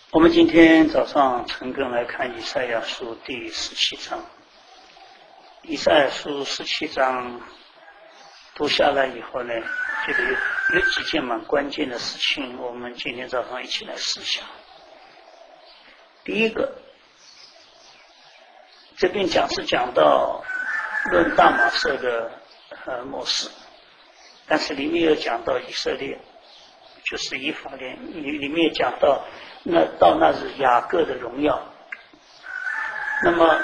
我们今天早上陈根来看以赛亚书第17章。以赛亚书17章读下来以后呢，觉得有几件蛮关键的事情，我们今天早上一起来思想。第一个，这边讲到论大马色的末世，但是里面又讲到以色列，就是以法莲，里面也讲到到那日雅各的荣耀。那么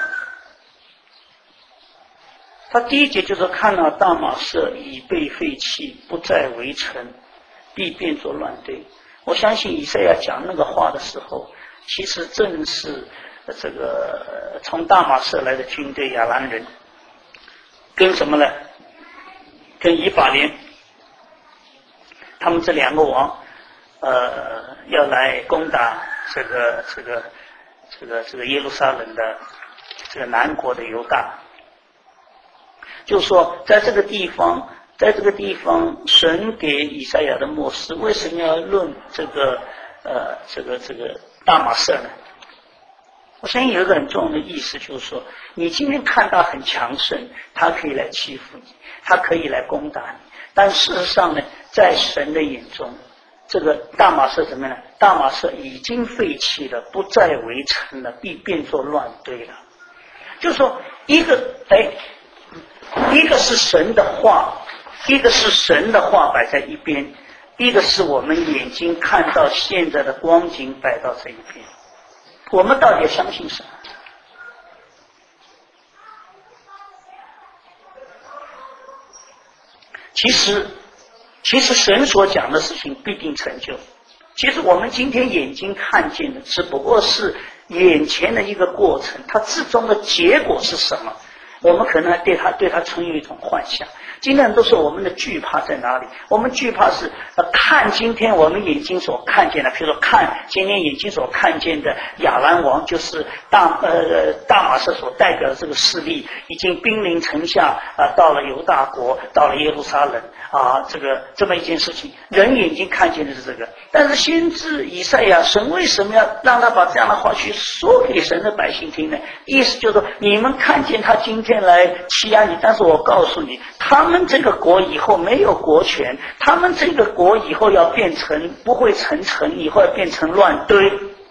他第一节就是看到大马色已被废弃，不再为城，必变作乱堆。我相信以赛亚讲那个话的时候，其实正是这个从大马色来的军队亚兰人跟什么呢？跟以法莲，他们这两个王要来攻打这个耶路撒冷的这个南国的犹大。就是说在这个地方神给以赛亚的末世，为什么要论这个大马色呢？我相信有一个很重要的意思，就是说你今天看他很强盛，他可以来欺负你，他可以来攻打你，但事实上呢，在神的眼中，这个大马色怎么样呢？大马色已经废弃了，不再为城了，必变作乱堆了。就是说一个是神的话，一个是神的话摆在一边，一个是我们眼睛看到现在的光景摆到这一边。我们到底要相信什么？其实神所讲的事情必定成就。其实我们今天眼睛看见的只不过是眼前的一个过程，它最终的结果是什么？我们可能还对它存有一种幻想。今天都是我们的惧怕在哪里？我们惧怕是看今天我们眼睛所看见的，比如说看今天眼睛所看见的亚兰王，就是大马色所代表的这个势力，已经兵临城下到了犹大国，到了耶路撒冷这么一件事情，人眼睛看见的是这个。但是先知以赛亚，神为什么要让他把这样的话去说给神的百姓听呢？意思就是说，你们看见他今天来欺压你，但是我告诉你，他们这个国以后没有国权，他们这个国以后要变成不会成城，以后要变成乱堆。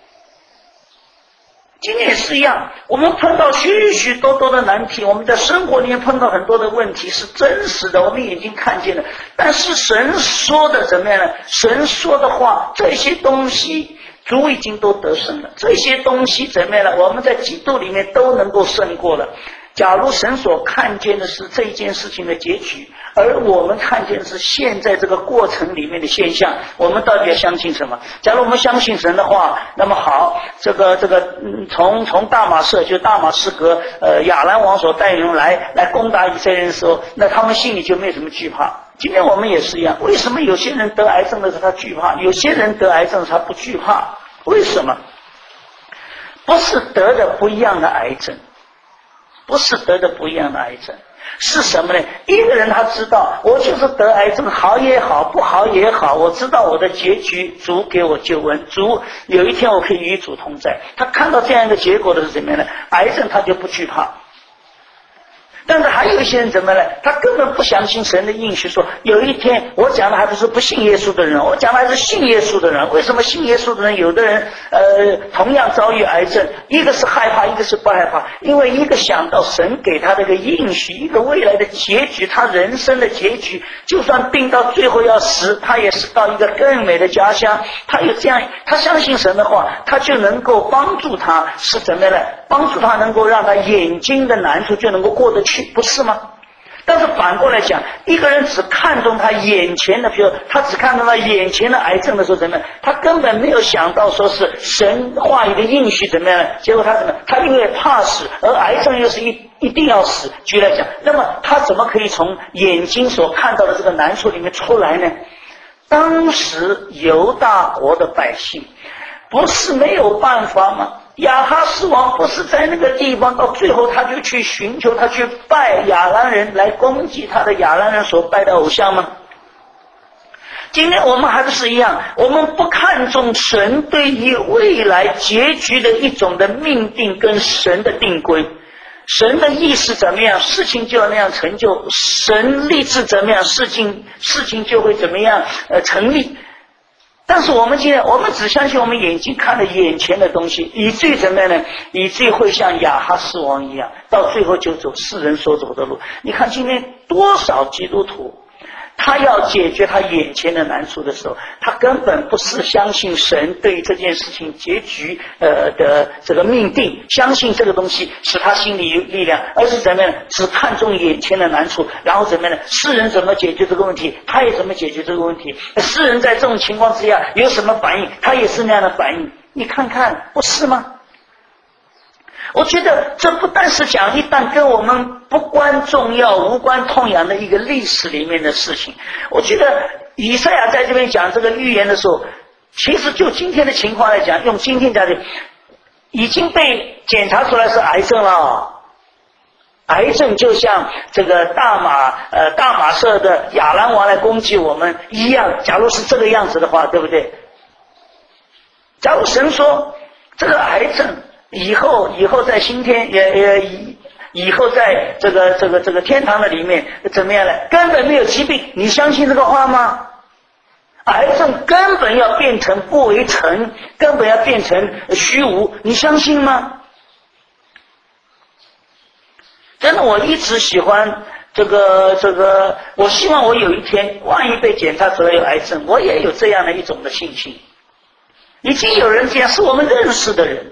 今天也是一样，我们碰到许许多多的难题，我们在生活里面碰到很多的问题是真实的，我们眼睛看见的，但是神说的怎么样呢？神说的话，这些东西主已经都得胜了，这些东西怎么样呢？我们在基督里面都能够胜过了。假如神所看见的是这一件事情的结局，而我们看见的是现在这个过程里面的现象，我们到底要相信什么？假如我们相信神的话，那么好，从大马色就大马士革亚兰王所带领来攻打以色列人的时候，那他们心里就没有什么惧怕。今天我们也是一样，为什么有些人得癌症的时候他惧怕，有些人得癌症的时候他不惧怕？为什么？不是得的不一样的癌症，不是得的不一样的癌症，是什么呢？一个人他知道，我就是得癌症，好也好，不好也好，我知道我的结局，主给我救恩，主有一天我可以与主同在。他看到这样一个结果的是怎么样呢？癌症他就不惧怕。但是还有一些人怎么呢？他根本不相信神的应许，说有一天，我讲的还不是不信耶稣的人，我讲的还是信耶稣的人。为什么信耶稣的人，有的人同样遭遇癌症，一个是害怕，一个是不害怕？因为一个想到神给他的一个应许，一个未来的结局，他人生的结局，就算病到最后要死，他也是到一个更美的家乡。他有这样，他相信神的话，他就能够帮助他，是怎么样的？帮助他能够让他眼睛的难处就能够过得去，不是吗？但是反过来讲，一个人只看重他眼前的，比如他只看重他眼前的癌症的时候怎么样？他根本没有想到说是神话语的应许怎么样？结果他怎么？他因为怕死，而癌症又是一定要死。举例来讲，那么他怎么可以从眼睛所看到的这个难处里面出来呢？当时犹大国的百姓不是没有办法吗？亚哈斯王不是在那个地方，到最后他就去寻求，他去拜亚兰人，来攻击他的亚兰人所拜的偶像吗？ 今天我们还不是一样，我们不看重神对于未来结局的一种的命定跟神的定规，神的意识怎么样，事情就要那样成就，神立志怎么样，事情就会怎么样成立。但是我们今天，我们只相信我们眼睛看了眼前的东西，以至于怎么样呢？以至于会像亚哈斯王一样，到最后就走世人所走的路。你看今天多少基督徒，他要解决他眼前的难处的时候，他根本不是相信神对这件事情结局的这个命定，相信这个东西使他心里有力量，而是怎么样？只看重眼前的难处，然后怎么样呢？世人怎么解决这个问题，他也怎么解决这个问题。世人在这种情况之下有什么反应，他也是那样的反应。你看看，不是吗？我觉得这不但是讲一段跟我们不关重要无关痛痒的一个历史里面的事情。我觉得以赛亚在这边讲这个预言的时候，其实就今天的情况来讲，用今天讲的，已经被检查出来是癌症了。癌症就像这个大马色的亚兰王来攻击我们一样，假如是这个样子的话，对不对？假如神说这个癌症以后在新天以后在这个天堂的里面怎么样呢？根本没有疾病，你相信这个话吗？癌症根本要变成不为尘，根本要变成虚无，你相信吗？真的，我一直喜欢这个，我希望我有一天万一被检查出来有癌症，我也有这样的一种的信心。已经有人这样，是我们认识的人，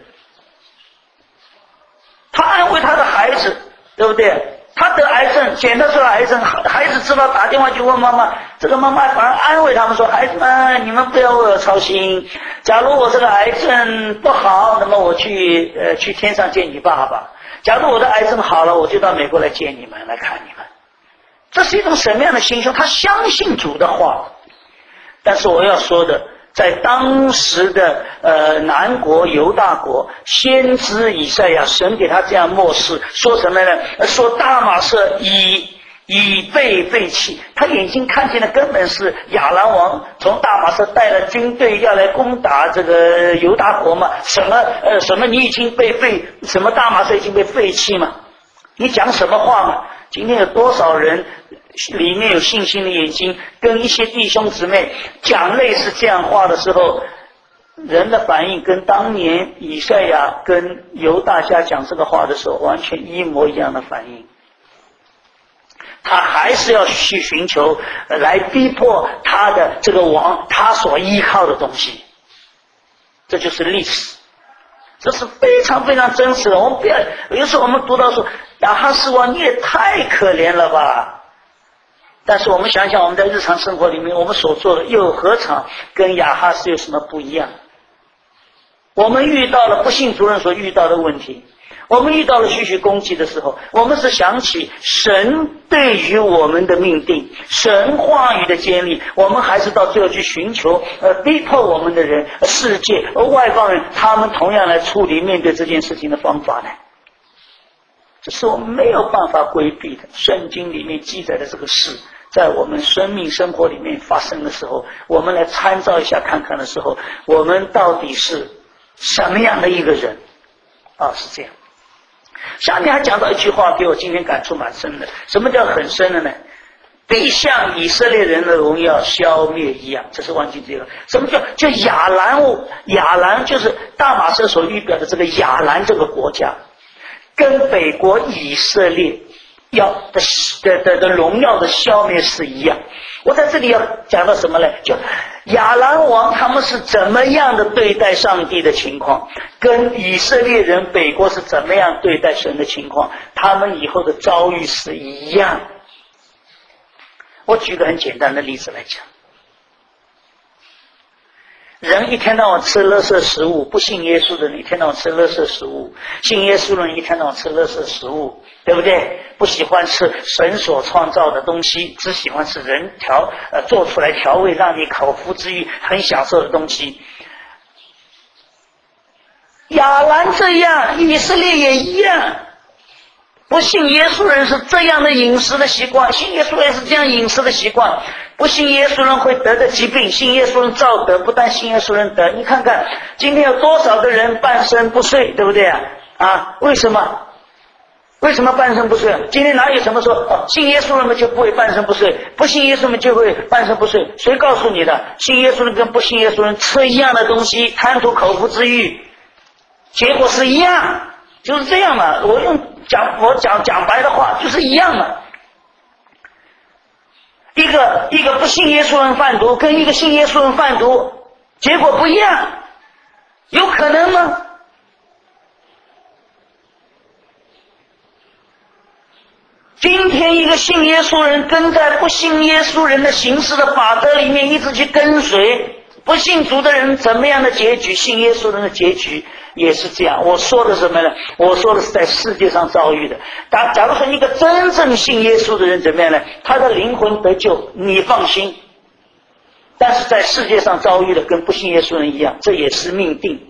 他安慰他的孩子，对不对？他得癌症，检测出来癌症，孩子知道打电话去问妈妈，这个妈妈反而安慰他们说：“孩子们，你们不要为我操心。假如我这个癌症不好，那么我去天上见你爸爸；假如我的癌症好了，我就到美国来见你们，来看你们。”这是一种什么样的心胸？他相信主的话。但是我要说的，在当时的南国犹大国，先知以赛亚，神给他这样默示，说什么呢？说大马色已被废弃。他眼睛看见的根本是亚兰王从大马色带了军队要来攻打这个犹大国嘛？什么你已经被废，什么大马色已经被废弃嘛？你讲什么话嘛？今天有多少人里面有信心的眼睛，跟一些弟兄姊妹讲类似这样话的时候，人的反应跟当年以赛亚跟犹大家讲这个话的时候完全一模一样的反应。他还是要去寻求来逼迫他的这个王，他所依靠的东西。这就是历史，这是非常非常真实的。我们不要，有时候我们读到说亚哈斯王你也太可怜了吧，但是我们想想我们在日常生活里面我们所做的又何尝跟亚哈斯有什么不一样？我们遇到了不信主人所遇到的问题，我们遇到了许许攻击的时候，我们是想起神对于我们的命定，神话语的建立，我们还是到最后去寻求逼迫我们的人，世界外邦人，他们同样来处理面对这件事情的方法呢？这是我们没有办法规避的。圣经里面记载的这个事，在我们生命生活里面发生的时候，我们来参照一下看看的时候，我们到底是什么样的一个人啊？是这样。下面还讲到一句话，给我今天感触蛮深的。什么叫很深的呢？必像以色列人的荣耀消灭一样。这是忘记这个。什么叫亚兰就是大马色所预表的这个亚兰这个国家，跟北国以色列的荣耀的消灭是一样。我在这里要讲到什么呢？就亚兰王他们是怎么样的对待上帝的情况，跟以色列人北国是怎么样对待神的情况，他们以后的遭遇是一样。我举个很简单的例子来讲，人一天到晚吃垃圾食物，不信耶稣的人一天到晚吃垃圾食物，信耶稣的人一天到晚吃垃圾食物，对不对？不喜欢吃神所创造的东西，只喜欢吃人做出来调味让你口腹之欲很享受的东西。亚兰这样，以色列也一样。不信耶稣人是这样的饮食的习惯，信耶稣人是这样饮食的习惯。 不信耶稣人会得的疾病，信耶稣人照得，不但信耶稣人得。你看看今天有多少的人半身不遂，对不对啊？为什么？为什么半身不遂？今天哪有什么说信耶稣人们就不会半身不遂，不信耶稣人就会半身不遂？谁告诉你的？信耶稣人跟不信耶稣人吃一样的东西，贪图口腹之欲，结果是一样，就是这样嘛。我讲白的话，就是一样嘛。一个不信耶稣人贩毒，跟一个信耶稣人贩毒，结果不一样，有可能吗？今天一个信耶稣人跟在不信耶稣人的行事的法则里面一直去跟随，不信主的人怎么样的结局，信耶稣人的结局也是这样。我说的什么呢？我说的是在世界上遭遇的。假如说一个真正信耶稣的人怎么样呢？他的灵魂得救，你放心。但是在世界上遭遇的跟不信耶稣人一样，这也是命定。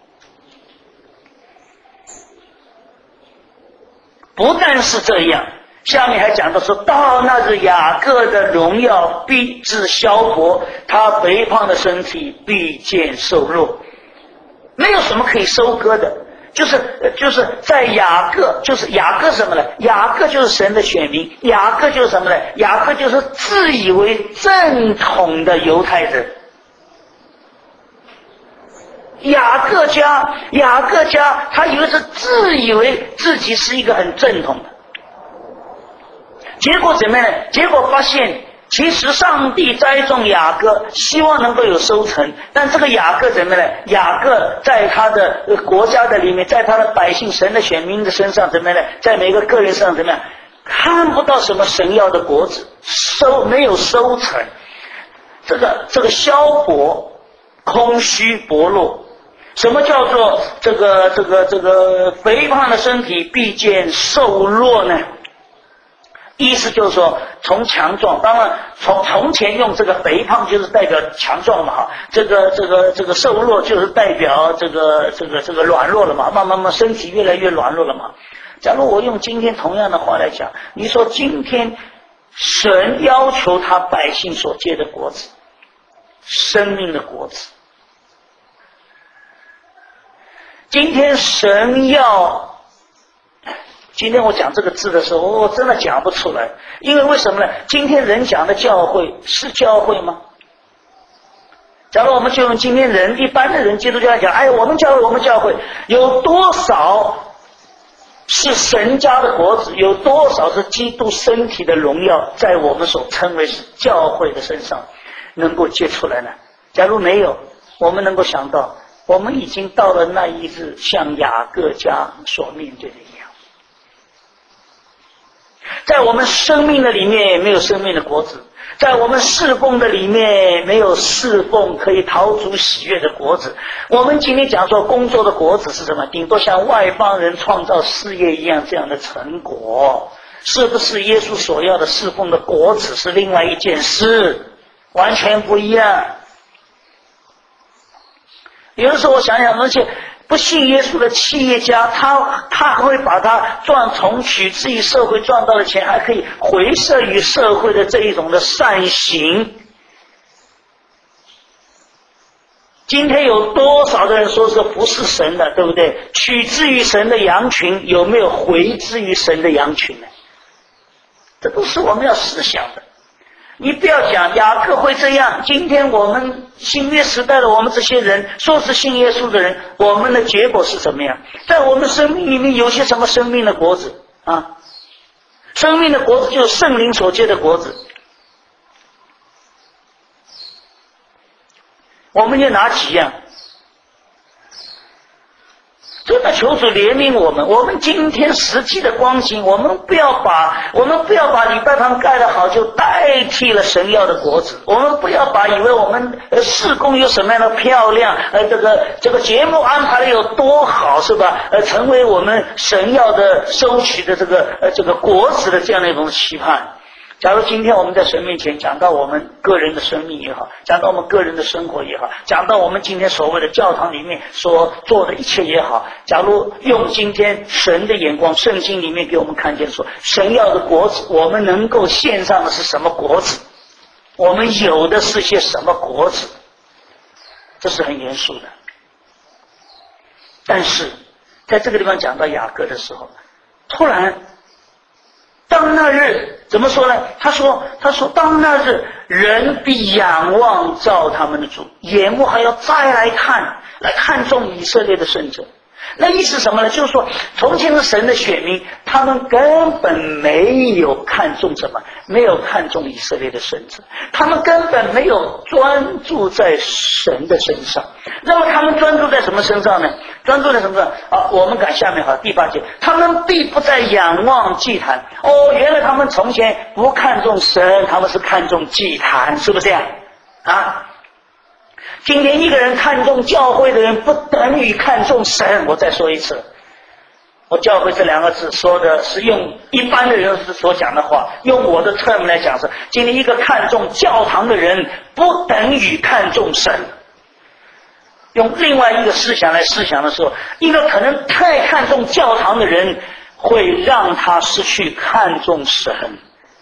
不但是这样，下面还讲到说，到那日雅各的荣耀必至消薄，他肥胖的身体必见瘦弱。没有什么可以收割的，就是在雅各，就是雅各什么呢？雅各就是神的选民，雅各就是什么呢？雅各就是自以为正统的犹太人。雅各家他自以为自己是一个很正统的，结果怎么样呢？结果发现其实上帝栽种雅各，希望能够有收成，但这个雅各怎么样呢？雅各在他的国家的里面，在他的百姓神的选民的身上怎么样呢？在每个个人上怎么样？看不到什么神要的果子，没有收成，这个消薄、空虚、薄弱。什么叫做这个肥胖的身体必见瘦弱呢？意思就是说从强壮，当然从前用这个肥胖就是代表强壮嘛，哈，这个瘦弱就是代表这个软弱了嘛，慢慢身体越来越软弱了嘛。假如我用今天同样的话来讲，你说今天神要求他百姓所结的果子，生命的果子。今天神要，今天我讲这个字的时候，我真的讲不出来，因为为什么呢？今天人讲的教会是教会吗？假如我们就用今天人一般的人，基督教来讲，哎，我们教会有多少是神家的果子，有多少是基督身体的荣耀，在我们所称为是教会的身上能够结出来呢？假如没有，我们能够想到我们已经到了那一日像雅各家所面对的一样，在我们生命的里面没有生命的果子，在我们侍奉的里面没有侍奉可以讨主喜悦的果子。我们今天讲说工作的果子是什么？顶多像外邦人创造事业一样这样的成果，是不是耶稣所要的侍奉的果子是另外一件事，完全不一样。有的时候我想想，那些不信耶稣的企业家，他会把他从取之于社会赚到的钱，还可以回射于社会的这一种的善行。今天有多少的人说是不是神的，对不对？取之于神的羊群，有没有回之于神的羊群呢？这都是我们要思想的。你不要讲雅各会这样，今天我们新约时代的我们这些人，说是信耶稣的人，我们的结果是怎么样？在我们生命里面有些什么生命的果子啊？生命的果子就是圣灵所结的果子。我们就拿几样，真的求主怜悯我们。我们今天实际的光景，我们不要把礼拜堂盖得好就代替了神要的果子。我们不要以为我们事工有什么样的漂亮，这个节目安排的有多好，是吧？成为我们神要的收取的这个果子的这样的一种期盼。假如今天我们在神面前讲到我们个人的生命也好，讲到我们个人的生活也好，讲到我们今天所谓的教堂里面所做的一切也好，假如用今天神的眼光，圣经里面给我们看见说神要的果子，我们能够献上的是什么果子？ 我们有的是些什么果子，这是很严肃的。但是在这个地方讲到雅各的时候，突然当那日怎么说呢？他说当那日人必仰望造他们的主，眼目还要再来看重以色列的圣者。那意思什么呢？就是说从前的神的选民，他们根本没有看重什么，没有看重以色列的圣者，他们根本没有专注在神的身上。那么他们专注在什么身上呢？专注在什么上？我们看下面第8节，他们必不再仰望祭坛。原来他们从前不看重神，他们是看重祭坛，是不是这样啊？今天一个人看重教会的人，不等于看重神。我再说一次，我教会这2个字说的是用一般的人所讲的话，用我的 term 来讲是，今天一个看重教堂的人，不等于看重神。用另外一个思想来思想的时候，一个可能太看重教堂的人，会让他失去看重神。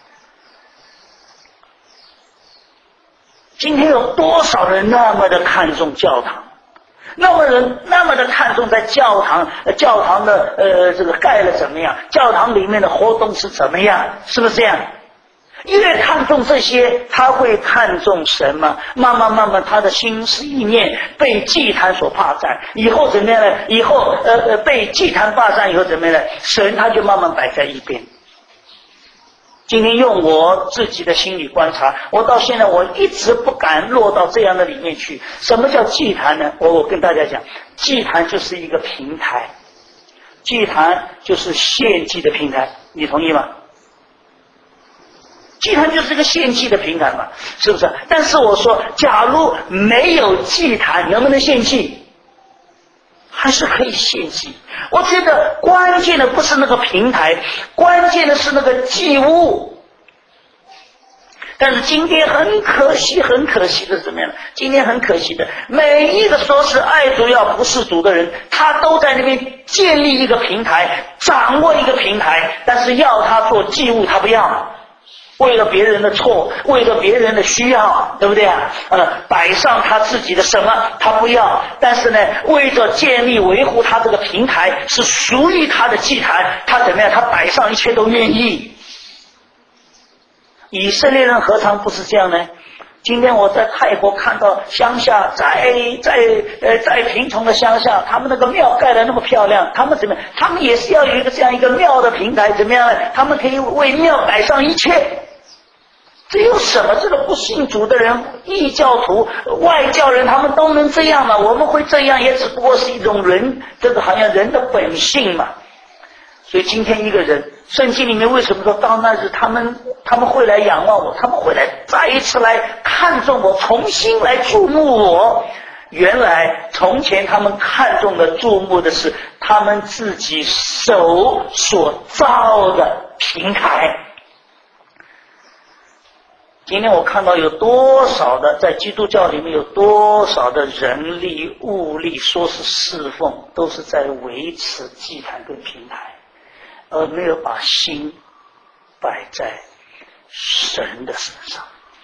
今天有多少人那么的看重教堂，那么的看重在教堂的这个盖了怎么样，教堂里面的活动是怎么样，是不是这样？越看重这些，他会看重神吗？慢慢他的心思意念被祭坛所霸占，以后怎么样呢？以后被祭坛霸占以后怎么样呢？神他就慢慢摆在一边。今天用我自己的心理观察，我到现在我一直不敢落到这样的里面去。什么叫祭坛呢？我跟大家讲，祭坛就是一个平台，祭坛就是献祭的平台，你同意吗？祭坛就是一个献祭的平台嘛，是不是？但是我说，假如没有祭坛，能不能献祭？还是可以献祭。我觉得关键的不是那个平台，关键的是那个祭物。但是今天很可惜的是怎么样呢？今天很可惜的，每一个说是爱主要不是主的人，他都在那边建立一个平台，掌握一个平台，但是要他做祭物，他不要。为了别人的错，为了别人的需要，对不对啊？摆上他自己的什么他不要，但是呢，为着建立维护他这个平台是属于他的祭坛，他怎么样？他摆上一切都愿意。以色列人何尝不是这样呢？今天我在泰国看到乡下，在贫穷的乡下，他们那个庙盖得那么漂亮，他们怎么样？他们也是要有一个这样一个庙的平台，怎么样呢？他们可以为庙摆上一切。这有什么？这个不信主的人、异教徒、外教人，他们都能这样吗？我们会这样，也只不过是一种人，这个好像人的本性嘛。所以今天一个人，圣经里面为什么说到那日他们会来仰望我，他们会来再一次来看重我，重新来注目我。原来从前他们看重的注目的是他们自己手所造的平台。今天我看到有多少的在基督教里面有多少的人力物力说是侍奉，都是在维持祭坛跟平台，而没有把心摆在神的身上。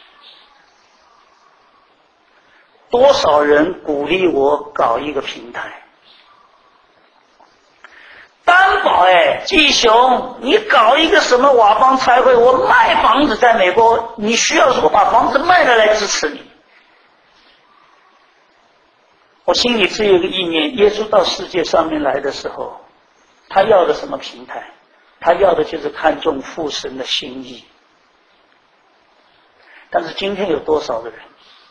多少人鼓励我搞一个平台，担保季雄，你搞一个什么瓦邦差会，我卖房子在美国，你需要什么把房子卖了来支持你。我心里只有一个意念，耶稣到世界上面来的时候，他要的什么平台？他要的就是看重父神的心意。但是今天有多少的人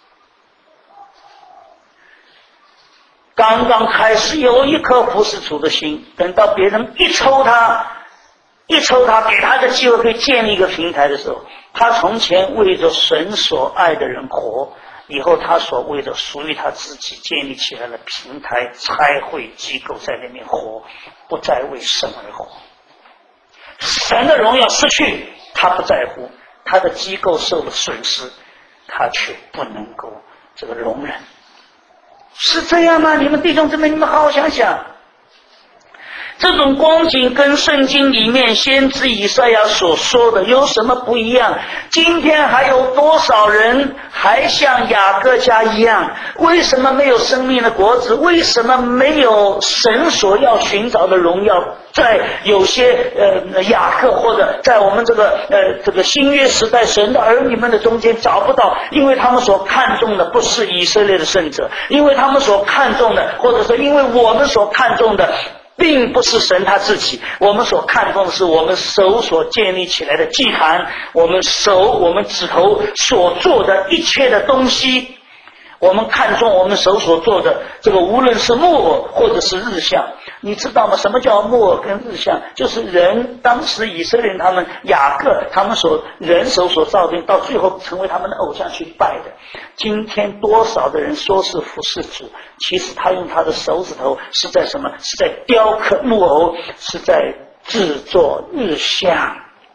刚刚开始有一颗服侍主的心，等到别人一抽他，给他的机会可以建立一个平台的时候，他从前为着神所爱的人活，以后他所为着属于他自己建立起来的平台、差会机构在那边活，不再为神而活。神的荣耀失去，他不在乎，他的机构受了损失，他却不能够这个容忍。是这样吗？你们弟兄姊妹，你们好好想想。 这种光景跟圣经里面先知以赛亚所说的有什么不一样？今天还有多少人还像雅各家一样？为什么没有生命的果子？为什么没有神所要寻找的荣耀？在有些雅各或者在我们这个新约时代神的儿女们的中间找不到，因为他们所看重的不是以色列的圣者，因为他们所看重的，或者说因为我们所看重的并不是神他自己，我们所看重的是我们手所建立起来的祭坛，我们指头所做的一切的东西，我们看重我们手所做的这个，无论是木偶或者是日像。你知道吗？什么叫木偶跟日像？就是人当时以色列人他们雅各他们人手所造的，到最后成为他们的偶像去拜的。今天多少的人说是服侍主，其实他用他的手指头是在什么？是在雕刻木偶，是在制作日像，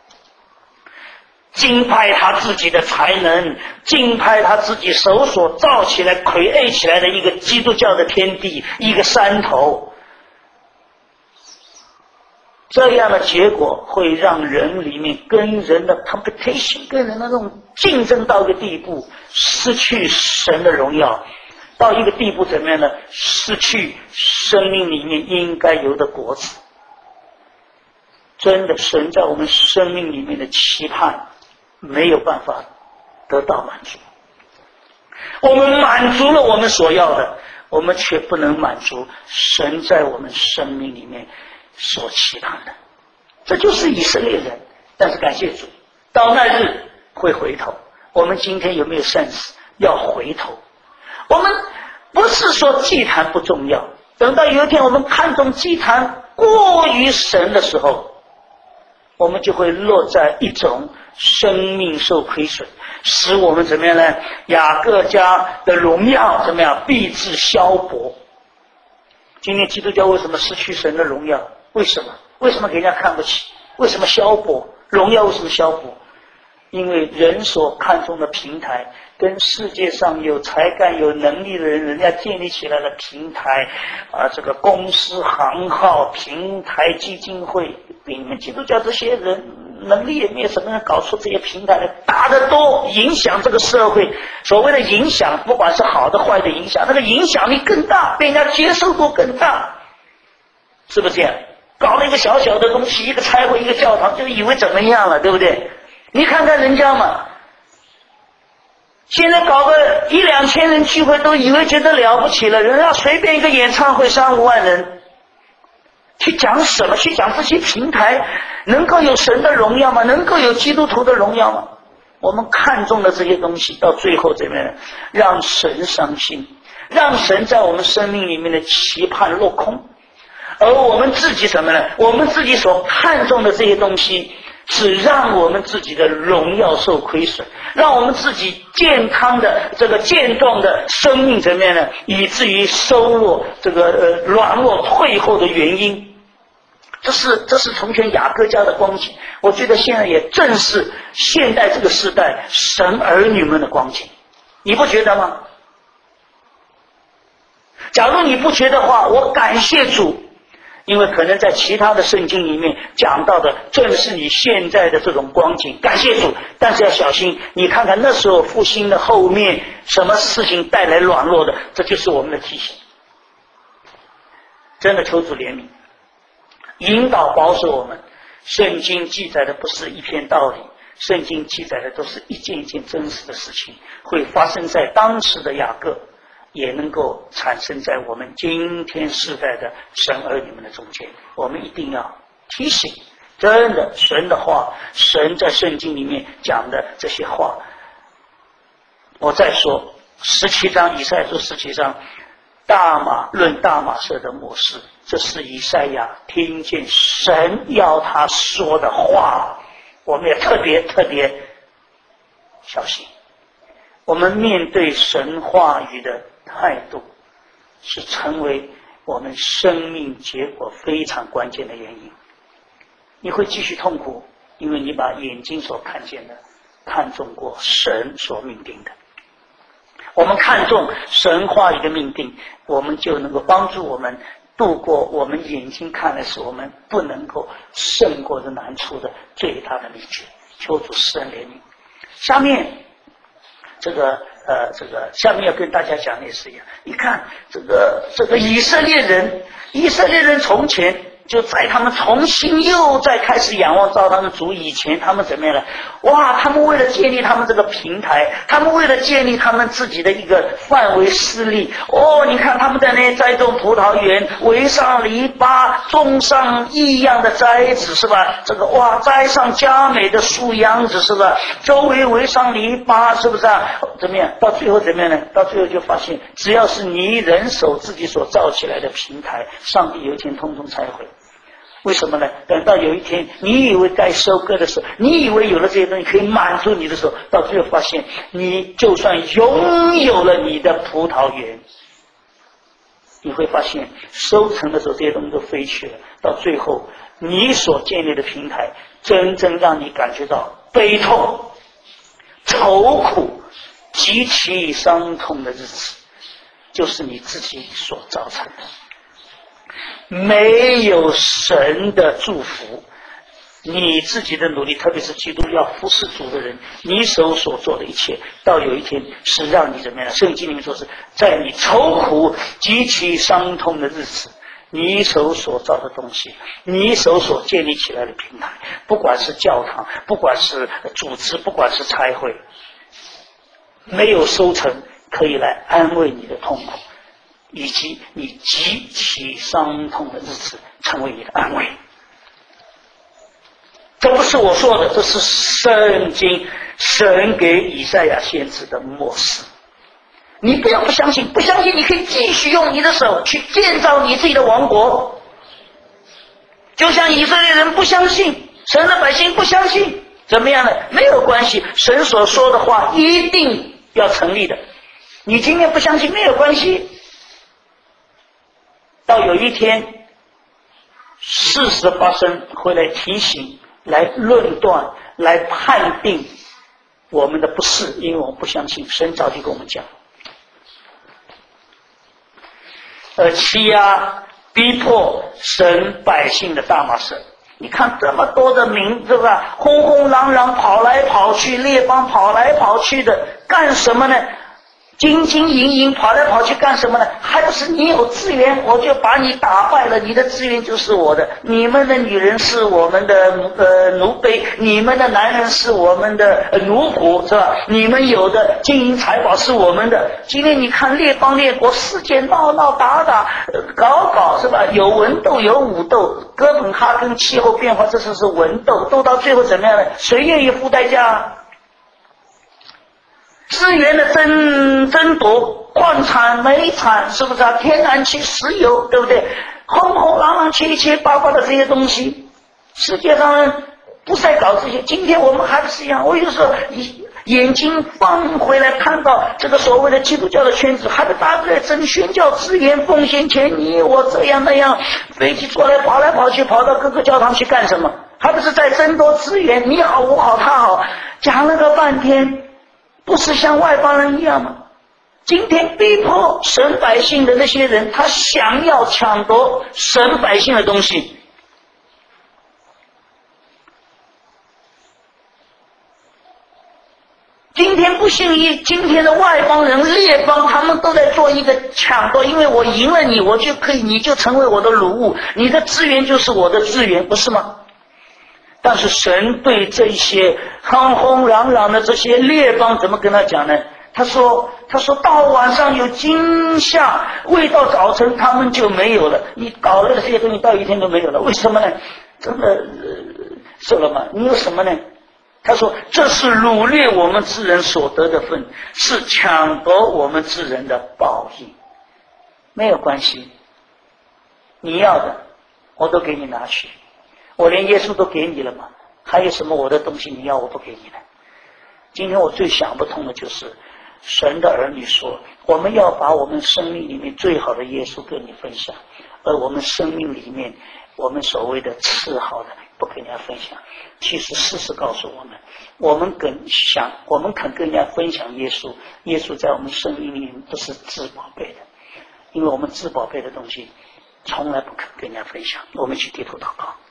敬拜他自己的才能，敬拜他自己手所造起来create起来的一个基督教的天地，一个山头。这样的结果会让人里面跟人的 competition， 跟人的那种竞争到一个地步，失去神的荣耀，到一个地步怎么样呢？失去生命里面应该有的果子。真的，神在我们生命里面的期盼没有办法得到满足。我们满足了我们所要的，我们却不能满足神在我们生命里面所期盼的。这就是以色列人。但是感谢主，到那日会回头。我们今天有没有 sense 要回头？我们不是说祭坛不重要，等到有一天我们看重祭坛过于神的时候，我们就会落在一种生命受亏损，使我们怎么样呢？雅各家的荣耀怎么样？必致消薄。今天基督教为什么失去神的荣耀？为什么？为什么给人家看不起？为什么消薄？荣耀为什么消薄？因为人所看重的平台，跟世界上有才干有能力的人家建立起来的平台这个公司行号平台基金会，比你们基督教这些人能力也没有什么人搞出这些平台来，大的多，影响这个社会。所谓的影响，不管是好的坏的影响，那个影响力更大，被人家接受度更大，是不是这样？搞了一个小小的东西，一个拆毁一个教堂，就以为怎么样了，对不对？你看看人家嘛，现在搞个1-2千人聚会都以为觉得了不起了，人家随便一个演唱会3-5万人，去讲什么？去讲这些平台能够有神的荣耀吗？能够有基督徒的荣耀吗？我们看中的这些东西，到最后怎么样？让神伤心，让神在我们生命里面的期盼落空。而我们自己什么呢？我们自己所看重的这些东西，只让我们自己的荣耀受亏损，让我们自己健康的这个健壮的生命怎么样呢？以至于收落这个软弱退后的原因。这是从前雅各家的光景，我觉得现在也正是现代这个时代神儿女们的光景，你不觉得吗？假如你不觉得的话，我感谢主，因为可能在其他的圣经里面讲到的正是你现在的这种光景，感谢主。但是要小心，你看看那时候复兴的后面什么事情带来软弱的，这就是我们的提醒。真的求主怜悯，引导保守我们。圣经记载的不是一篇道理，圣经记载的都是一件一件真实的事情，会发生在当时的雅各，也能够产生在我们今天世代的神儿女们的中间。我们一定要提醒，真的神的话，神在圣经里面讲的这些话。我再说17章，以赛亚书17章，论大马色的末世，这是以赛亚听见神要他说的话。我们也特别小心，我们面对神话语的态度是成为我们生命结果非常关键的原因。你会继续痛苦，因为你把眼睛所看见的看重过神所命定的。我们看重神话语的命定，我们就能够帮助我们度过我们眼睛看来是我们不能够胜过的难处的最大的秘诀。求主施恩怜悯。下面下面要跟大家讲的也是一样。你看这个以色列人从前就在他们重新又再开始仰望造他们主以前，他们怎么样呢？哇，他们为了建立他们这个平台，他们为了建立他们自己的一个范围势力，你看他们在那栽种葡萄园，围上篱笆，种上异样的栽子，是吧？栽上佳美的树秧子，是吧？周围围上篱笆，是不是啊？怎么样？到最后怎么样呢？到最后就发现，只要是你人手自己所造起来的平台，上帝有一天通通拆毁。为什么呢？等到有一天你以为该收割的时候，你以为有了这些东西可以满足你的时候，到最后发现你就算拥有了你的葡萄园，你会发现收成的时候这些东西都飞去了。到最后你所建立的平台真正让你感觉到悲痛、愁苦、极其伤痛的日子，就是你自己所造成的。没有神的祝福，你自己的努力，特别是基督要服侍主的人，你所做的一切，到有一天是让你怎么样？圣经里面说是在你愁苦极其伤痛的日子，你所造的东西，你所建立起来的平台，不管是教堂，不管是组织，不管是差会，没有收成可以来安慰你的痛苦，以及你极其伤痛的日子成为你的安慰。这不是我说的，这是圣经神给以赛亚先知的默示。你不要不相信，不相信你可以继续用你的手去建造你自己的王国，就像以色列人不相信，神的百姓不相信，怎么样呢？没有关系，神所说的话一定要成立的。你今天不相信没有关系，到有一天事实发生，会来提醒，来论断，来判定我们的不是，因为我们不相信。神早就跟我们讲，欺压逼迫神百姓的大麻绳。你看这么多的民，是吧？轰轰嚷嚷跑来跑去，列邦跑来跑去的，干什么呢？兢兢营营跑来跑去干什么呢？还不是你有资源，我就把你打败了，你的资源就是我的。你们的女人是我们的奴婢，你们的男人是我们的奴仆，是吧？你们有的金银财宝是我们的。今天你看列邦列国世界闹闹打打搞，是吧？有文斗有武斗，哥本哈根气候变化，这是文斗，斗到最后怎么样呢？谁愿意付代价？资源的争夺，矿产、煤产，是不是啊？天然气、石油，对不对？轰轰嚷嚷、七七八八的这些东西，世界上不再搞这些。今天我们还不是一样？我有时候眼睛放回来，看到这个所谓的基督教的圈子，还不大家在争宣教资源、奉献钱，你我这样那样，飞机坐来跑来跑去，跑到各个教堂去干什么？还不是在争夺资源？你好，我好，他好，讲了个半天。不是像外邦人一样吗？今天逼迫神百姓的那些人，他想要抢夺神百姓的东西。今天不信今天的外邦人、列邦，他们都在做一个抢夺，因为我赢了你，我就可以，你就成为我的掳物，你的资源就是我的资源，不是吗？但是神对这些轰轰嚷嚷的这些列邦怎么跟他讲呢？他说到晚上有惊吓，未到早晨他们就没有了。你搞了这些东西到一天都没有了，为什么呢？真的受了吗？你有什么呢？他说这是掳掠我们之人所得的分，是抢夺我们之人的报应。没有关系，你要的我都给你拿去，我连耶稣都给你了嘛，还有什么我的东西你要我不给你呢？今天我最想不通的就是神的儿女说，我们要把我们生命里面最好的耶稣跟你分享，而我们生命里面我们所谓的次好的不跟人家分享。其实事实告诉我们，我们肯跟人家分享耶稣，耶稣在我们生命里面都是至宝贝的，因为我们至宝贝的东西从来不肯跟人家分享。我们一起低头祷告。